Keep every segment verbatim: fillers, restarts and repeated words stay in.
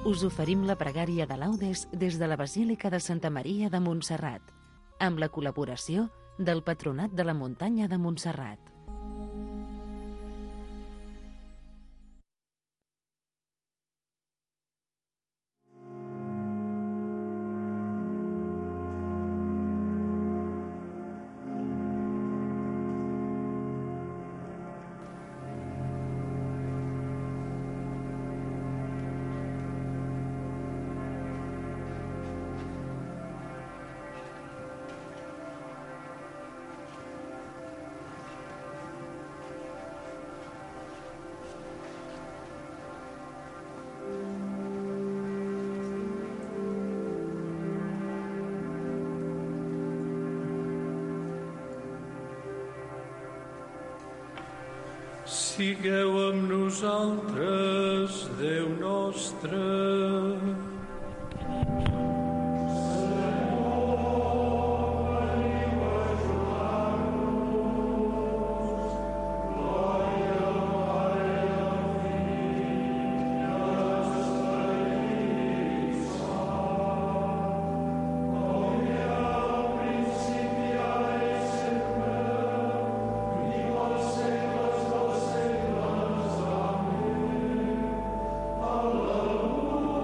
us oferim la pregària de laudes des de la Basílica de Santa Maria de Montserrat, amb la col·laboració del Patronat de la Muntanya de Montserrat. Sigueu amb nosaltres, Déu nostre. Alleluia.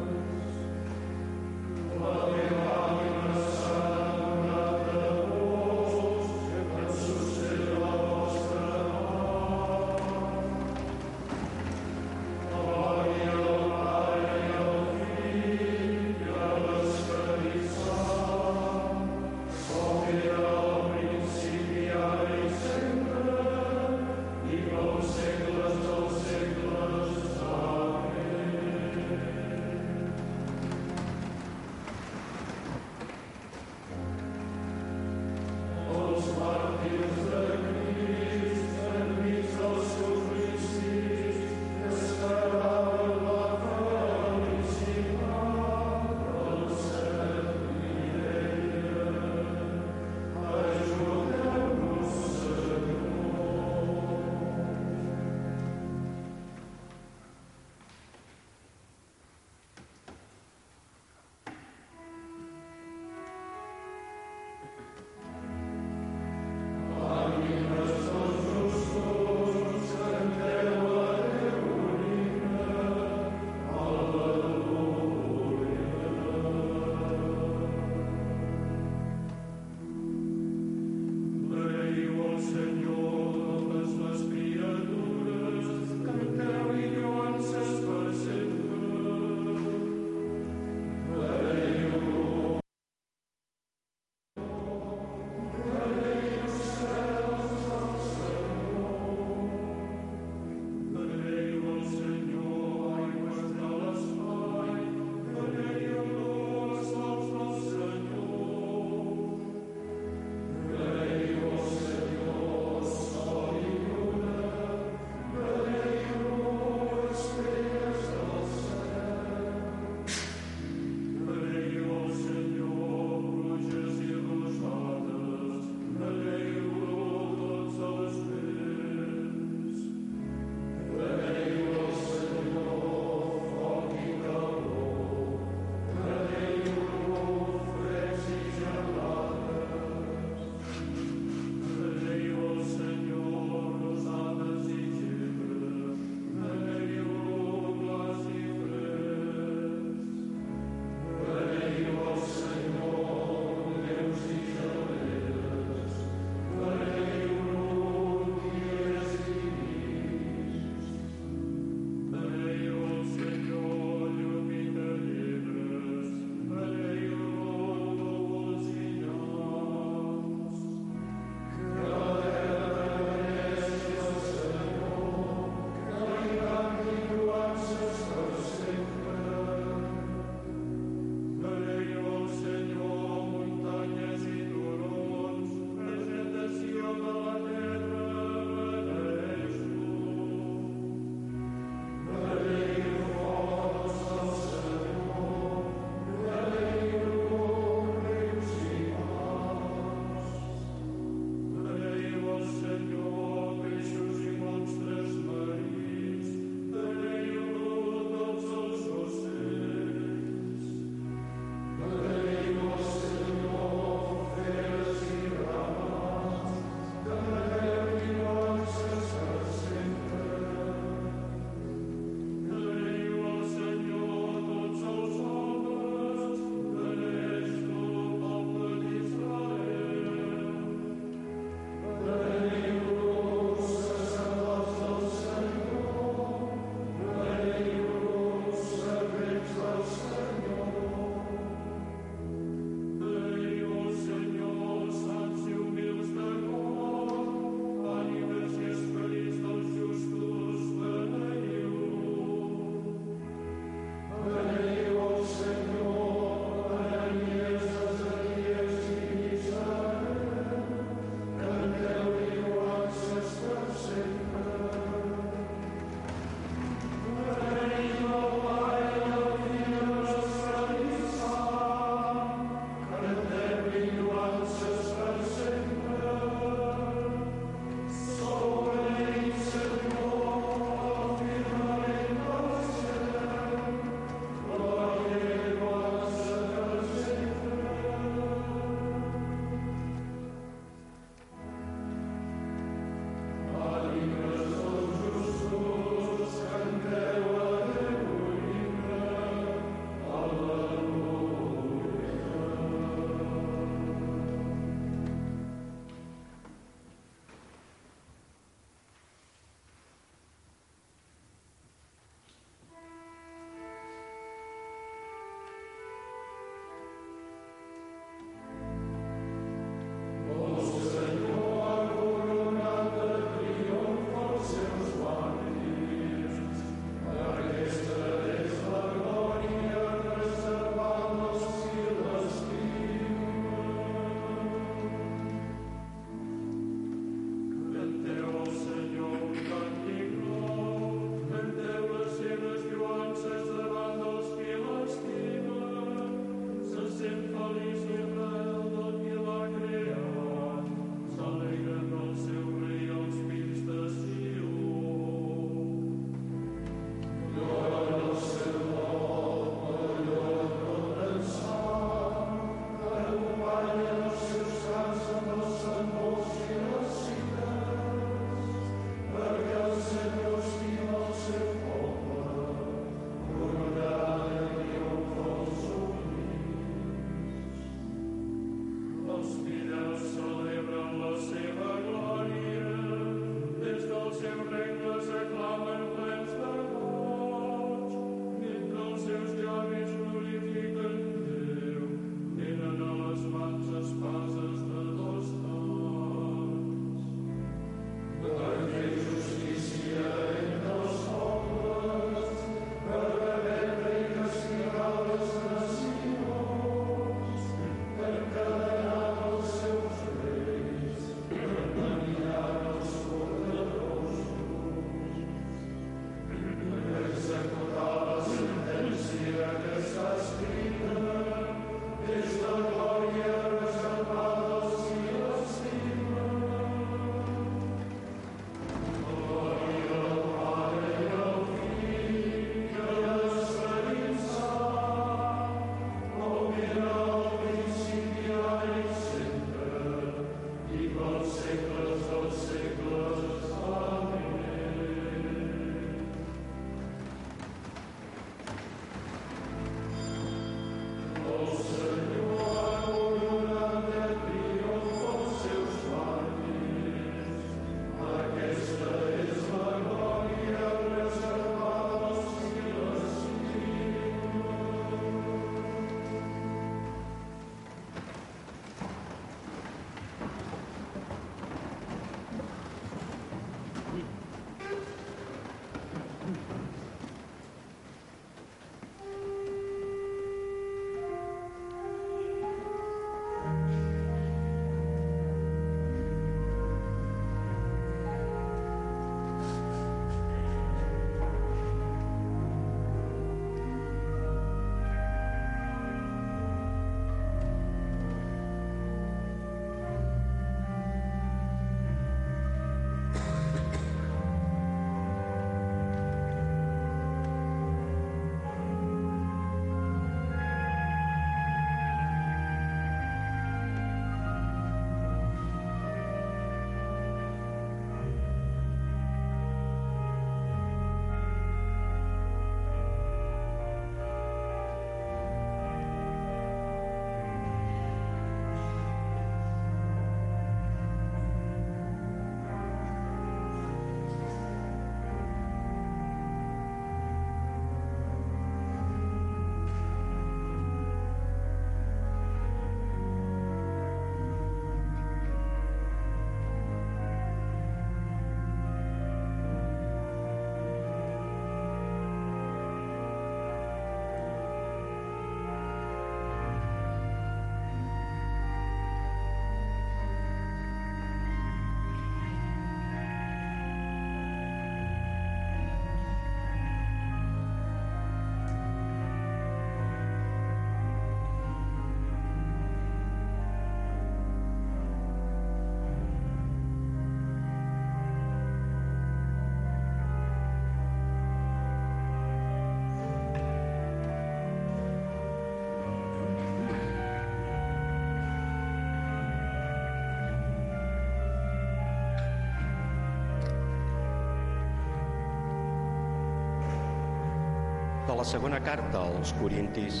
la segona carta als Corintis.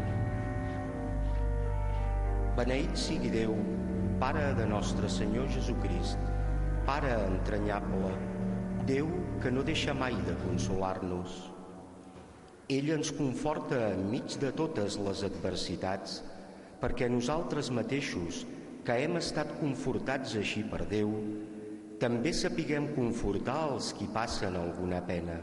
Beneït sigui Déu, Pare de nostre Senyor Jesucrist, Pare entranyable, Déu que no deixa mai de consolar-nos. Ell ens conforta enmig de totes les adversitats, perquè nosaltres mateixos, que hem estat confortats així per Déu, també sapiguem confortar els qui passen alguna pena.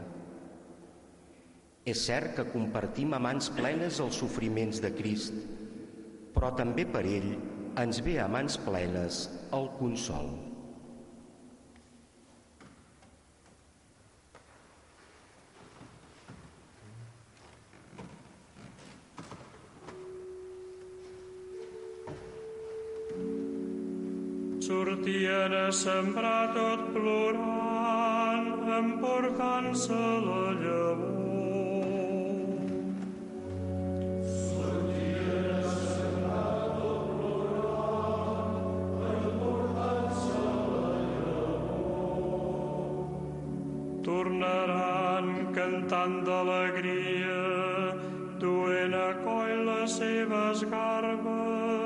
És cert que compartim a mans plenes els sofriments de Crist, però també per ell ens ve a mans plenes el consol. Sortien a sembrar tot plorant, emportant-se la llavor. Sortien a sembrar tot plorant, emportant-se la llavor. Tornaran cantant d'alegria, duent a coll les seves garbes.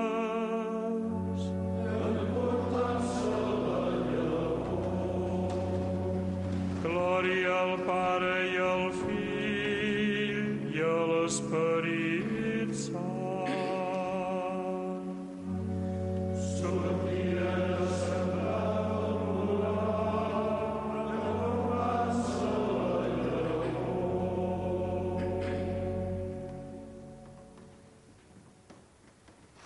Glòria al Pare i al Fill i a l'Esperit Sant. Sortiren a sembrar el plorar, emportant-se la llavor.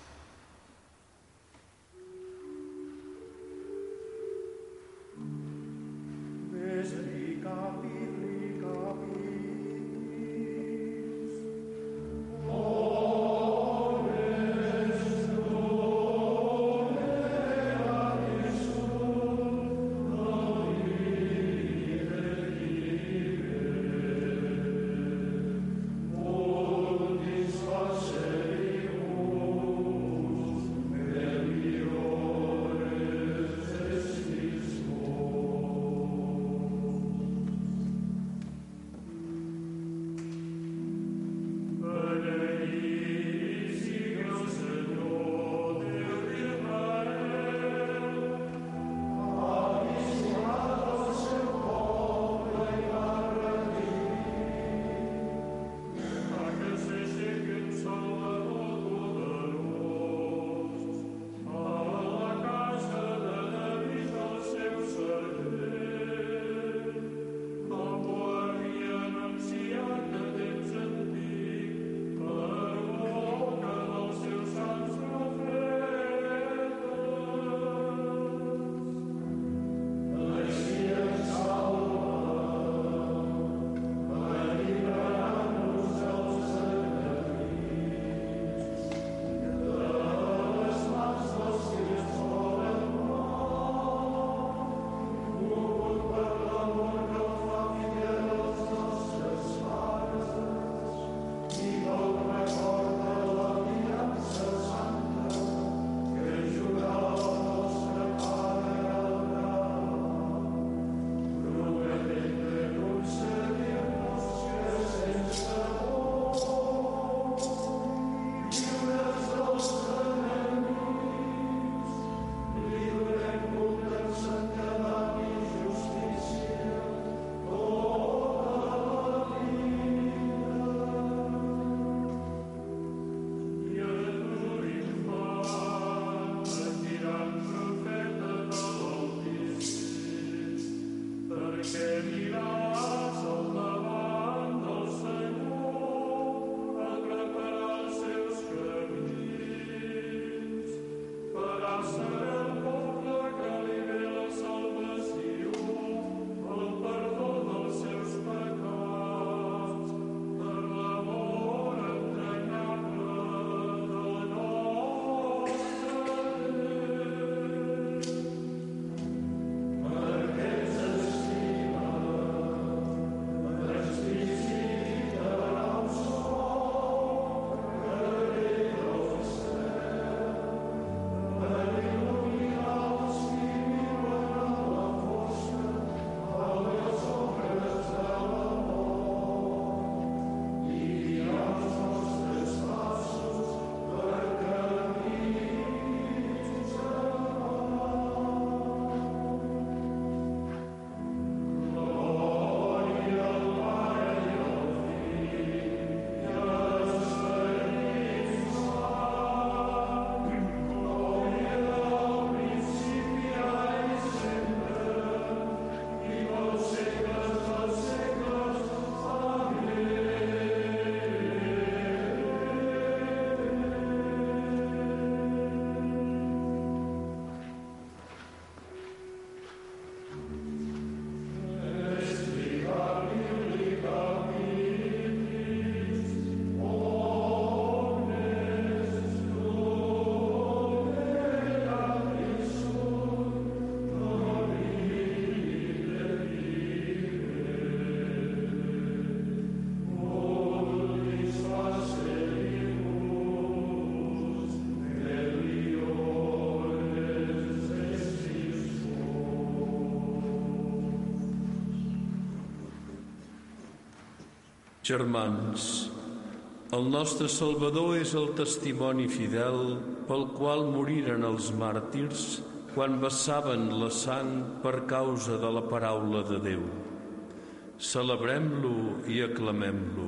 Germans, el nostre Salvador és el testimoni fidel pel qual moriren els màrtirs quan vessaven la sang per causa de la paraula de Déu. Celebrem-lo i aclamem-lo.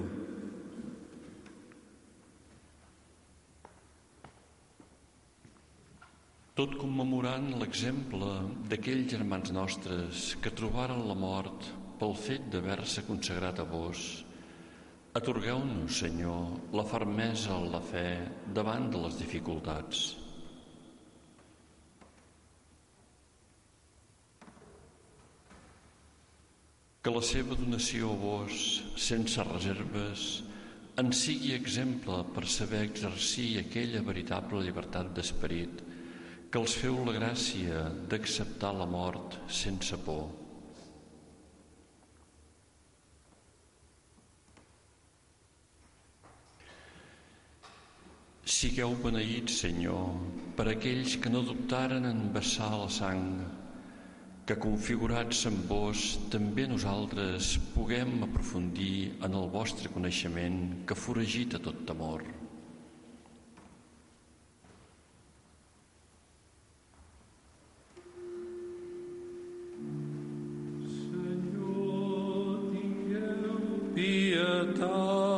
Tot commemorant l'exemple d'aquells germans nostres que trobaren la mort pel fet d'haver-se consagrat a vos, atorgueu-nos, Senyor, la fermesa en la fe davant de les dificultats. Que la seva donació a vos, sense reserves, en sigui exemple per saber exercir aquella veritable llibertat d'esperit que els feu la gràcia d'acceptar la mort sense por. Sigueu beneïts, Senyor, per aquells que no dubtaren en vessar la sang, que configurats en vos també nosaltres puguem aprofundir en el vostre coneixement que foragita tot temor. Senyor, tingueu pietat.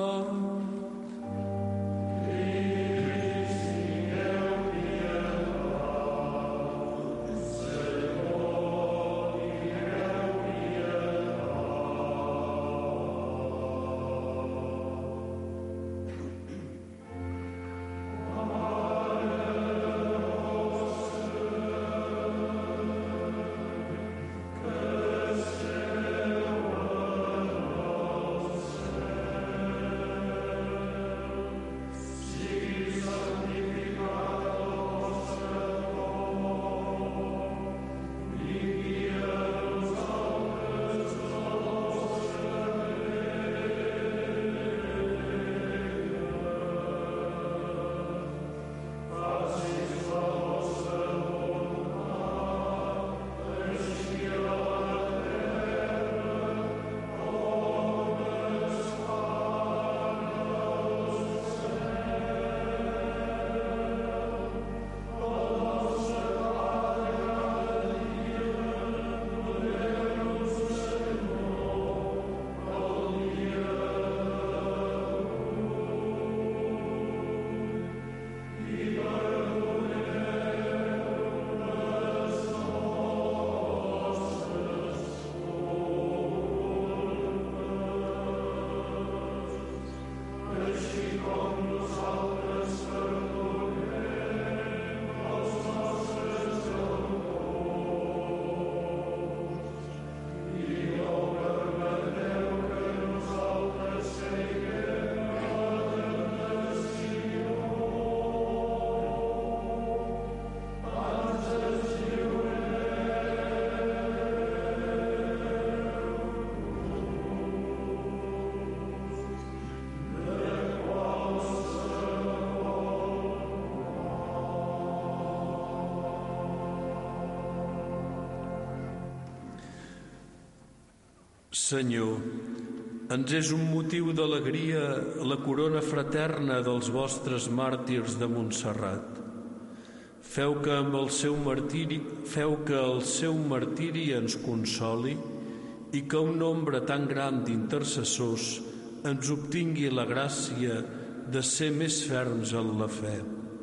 Senyor, ens és un motiu d'alegria la corona fraterna dels vostres màrtirs de Montserrat. Feu que amb el seu martiri, feu que el seu martiri ens consoli i que un nombre tan gran d'intercessors ens obtingui la gràcia de ser més ferms en la fe.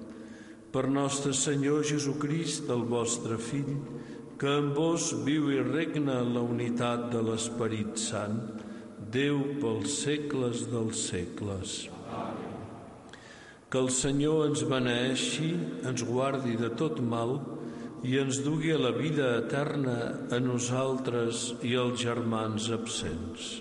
Per nostre Senyor Jesucrist, el vostre Fill, que en vos viu i regna en la unitat de l'Esperit Sant, Déu pels segles dels segles. Que el Senyor ens beneeixi, ens guardi de tot mal i ens dugui a la vida eterna a nosaltres i als germans absents.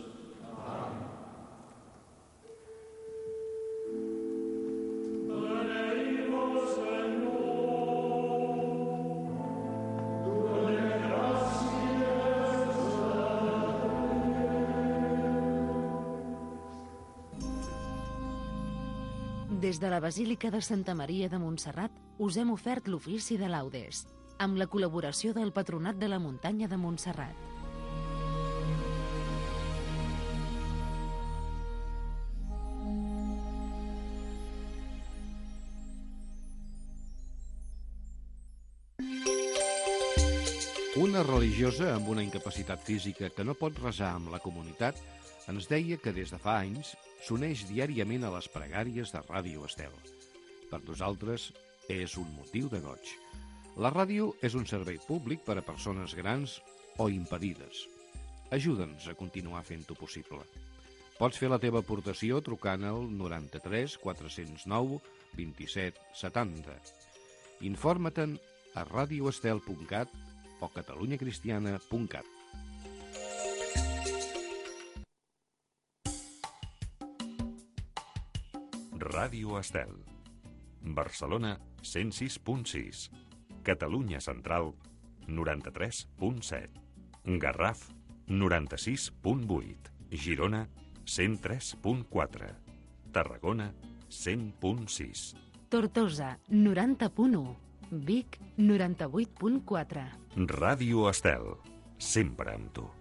Des de la Basílica de Santa Maria de Montserrat us hem ofert l'ofici de laudes, amb la col·laboració del Patronat de la Muntanya de Montserrat. Una religiosa amb una incapacitat física que no pot resar amb la comunitat ens deia que des de fa anys s'uneix diàriament a les pregàries de Ràdio Estel. Per nosaltres és un motiu de goig. La ràdio és un servei públic per a persones grans o impedides. Ajuda'ns a continuar fent-ho possible. Pots fer la teva aportació trucant al noranta-tres quatre-cents nou vint-i-set setanta. Informa-te'n a radioestel punt cat o catalunyacristiana punt cat. Ràdio Estel. Barcelona cent sis punt sis. Catalunya Central noranta-tres punt set. Garraf noranta-sis punt vuit. Girona cent tres punt quatre. Tarragona cent punt sis. Tortosa noranta punt u. Vic noranta-vuit punt quatre. Ràdio Estel, sempre amb tu.